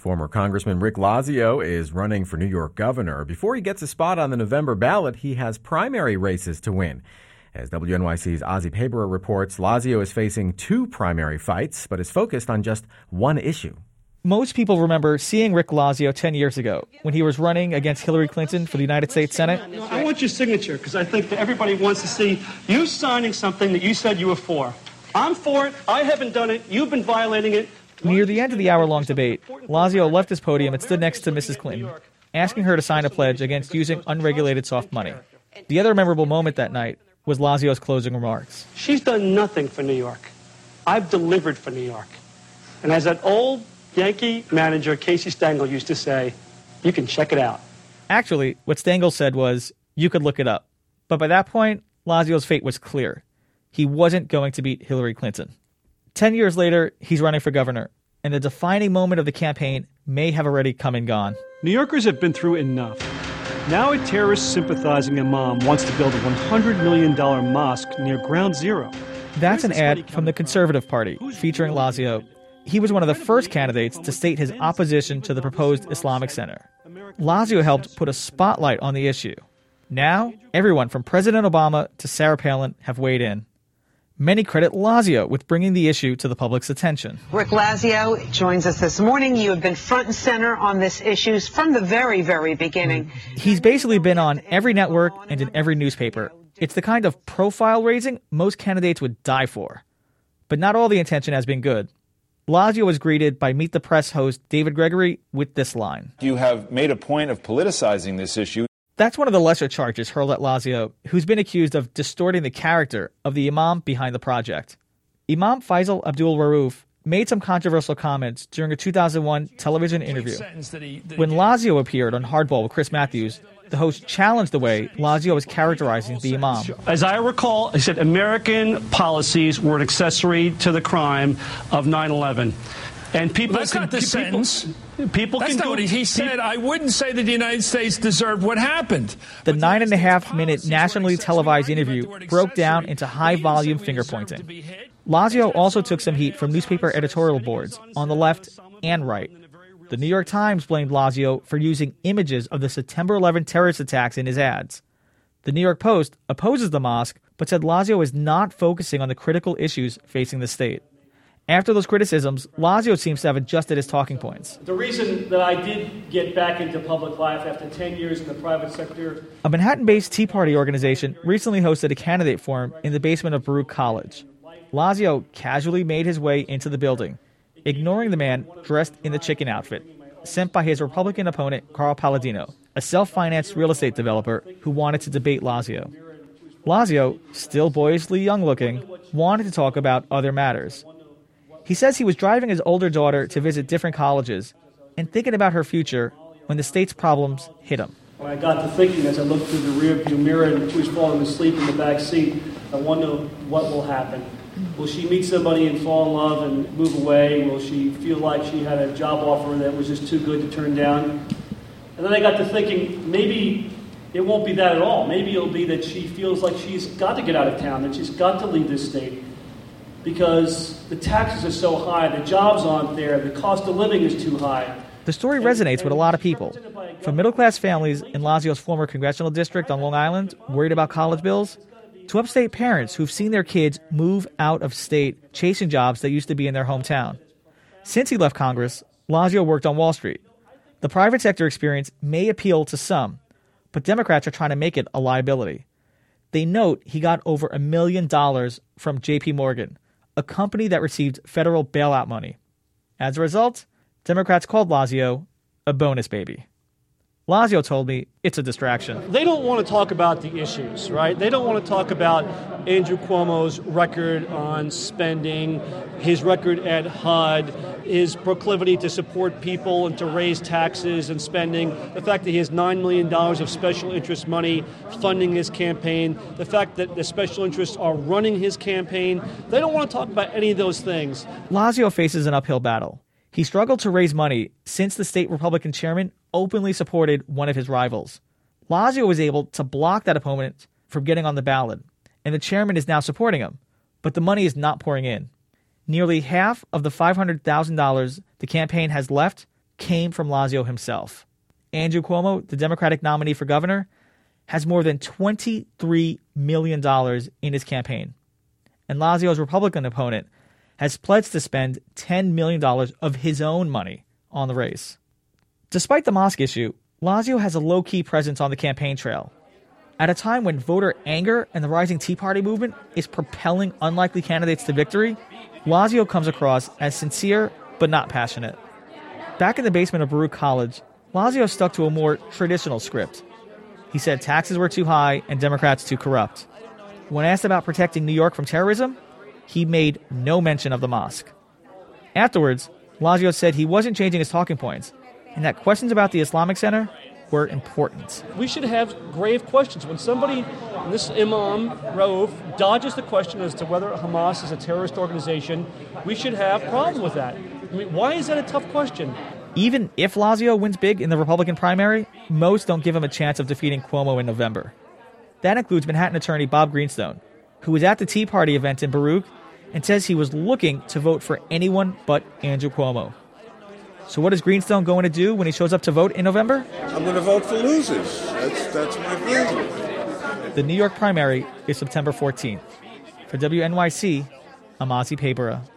Former Congressman Rick Lazio is running for New York governor. Before he gets a spot on the November ballot, he has primary races to win. As WNYC's Ozzie Paberer reports, Lazio is facing two primary fights, but is focused on just one issue. Most people remember seeing Rick Lazio 10 years ago when he was running against Hillary Clinton for the United States Senate. I want your signature because I think that everybody wants to see you signing something that you said you were for. I'm for it. I haven't done it. You've been violating it. Near the end of the hour-long debate, Lazio left his podium and stood next to Mrs. Clinton, asking her to sign a pledge against using unregulated soft money. The other memorable moment that night was Lazio's closing remarks. She's done nothing for New York. I've delivered for New York. And as that old Yankee manager, Casey Stengel, used to say, you can check it out. Actually, what Stengel said was, you could look it up. But by that point, Lazio's fate was clear. He wasn't going to beat Hillary Clinton. 10 years later, he's running for governor, and the defining moment of the campaign may have already come and gone. New Yorkers have been through enough. Now a terrorist-sympathizing imam wants to build a $100 million mosque near Ground Zero. That's an ad from the Conservative Party featuring Lazio. He was one of the first candidates to state his opposition to the proposed Islamic Center. Lazio helped put a spotlight on the issue. Now, everyone from President Obama to Sarah Palin have weighed in. Many credit Lazio with bringing the issue to the public's attention. Rick Lazio joins us this morning. You have been front and center on this issue from the very, very beginning. He's basically been on every network and in every newspaper. It's the kind of profile raising most candidates would die for. But not all the intention has been good. Lazio was greeted by Meet the Press host David Gregory with this line. You have made a point of politicizing this issue. That's one of the lesser charges hurled at Lazio, who's been accused of distorting the character of the imam behind the project. Imam Faisal Abdul Rauf made some controversial comments during a 2001 television interview. When Lazio appeared on Hardball with Chris Matthews, the host challenged the way Lazio was characterizing the imam. As I recall, he said American policies were an accessory to the crime of 9/11. And people that's not the sentence. People that's can not what he said. I wouldn't say that the United States deserved what happened. The 9.5-minute nationally televised interview broke down into high-volume finger-pointing. Lazio also took some heat from newspaper editorial boards on the left and right. The New York Times blamed Lazio for using images of the September 11 terrorist attacks in his ads. The New York Post opposes the mosque, but said Lazio is not focusing on the critical issues facing the state. After those criticisms, Lazio seems to have adjusted his talking points. The reason that I did get back into public life after 10 years in the private sector... A Manhattan-based Tea Party organization recently hosted a candidate forum in the basement of Baruch College. Lazio casually made his way into the building, ignoring the man dressed in the chicken outfit, sent by his Republican opponent, Carl Palladino, a self-financed real estate developer who wanted to debate Lazio. Lazio, still boyishly young-looking, wanted to talk about other matters. He says he was driving his older daughter to visit different colleges and thinking about her future when the state's problems hit him. When I got to thinking as I looked through the rearview mirror and she was falling asleep in the back seat, I wonder what will happen. Will she meet somebody and fall in love and move away? Will she feel like she had a job offer that was just too good to turn down? And then I got to thinking, maybe it won't be that at all. Maybe it'll be that she feels like she's got to get out of town, that she's got to leave this state because the taxes are so high, the jobs aren't there, the cost of living is too high. The story resonates with a lot of people. From middle-class families in Lazio's former congressional district on Long Island, worried about college bills, to upstate parents who've seen their kids move out of state chasing jobs that used to be in their hometown. Since he left Congress, Lazio worked on Wall Street. The private sector experience may appeal to some, but Democrats are trying to make it a liability. They note he got over $1 million from J.P. Morgan, a company that received federal bailout money. As a result, Democrats called Lazio a bonus baby. Lazio told me it's a distraction. They don't want to talk about the issues, right? They don't want to talk about Andrew Cuomo's record on spending, his record at HUD, his proclivity to support people and to raise taxes and spending, the fact that he has $9 million of special interest money funding his campaign, the fact that the special interests are running his campaign. They don't want to talk about any of those things. Lazio faces an uphill battle. He struggled to raise money since the state Republican chairman openly supported one of his rivals. Lazio was able to block that opponent from getting on the ballot, and the chairman is now supporting him, but the money is not pouring in. Nearly half of the $500,000 the campaign has left came from Lazio himself. Andrew Cuomo, the Democratic nominee for governor, has more than $23 million in his campaign. And Lazio's Republican opponent has pledged to spend $10 million of his own money on the race. Despite the mosque issue, Lazio has a low-key presence on the campaign trail. At a time when voter anger and the rising Tea Party movement is propelling unlikely candidates to victory, Lazio comes across as sincere but not passionate. Back in the basement of Baruch College, Lazio stuck to a more traditional script. He said taxes were too high and Democrats too corrupt. When asked about protecting New York from terrorism, he made no mention of the mosque. Afterwards, Lazio said he wasn't changing his talking points and that questions about the Islamic Center were important. We should have grave questions. When somebody, this Imam Rauf, dodges the question as to whether Hamas is a terrorist organization, we should have a problem with that. I mean, why is that a tough question? Even if Lazio wins big in the Republican primary, most don't give him a chance of defeating Cuomo in November. That includes Manhattan attorney Bob Greenstone, who was at the Tea Party event in Baruch and says he was looking to vote for anyone but Andrew Cuomo. So what is Greenstone going to do when he shows up to vote in November? I'm going to vote for losers. That's my plan. The New York primary is September 14th. For WNYC, I'm Ozzy Pabera.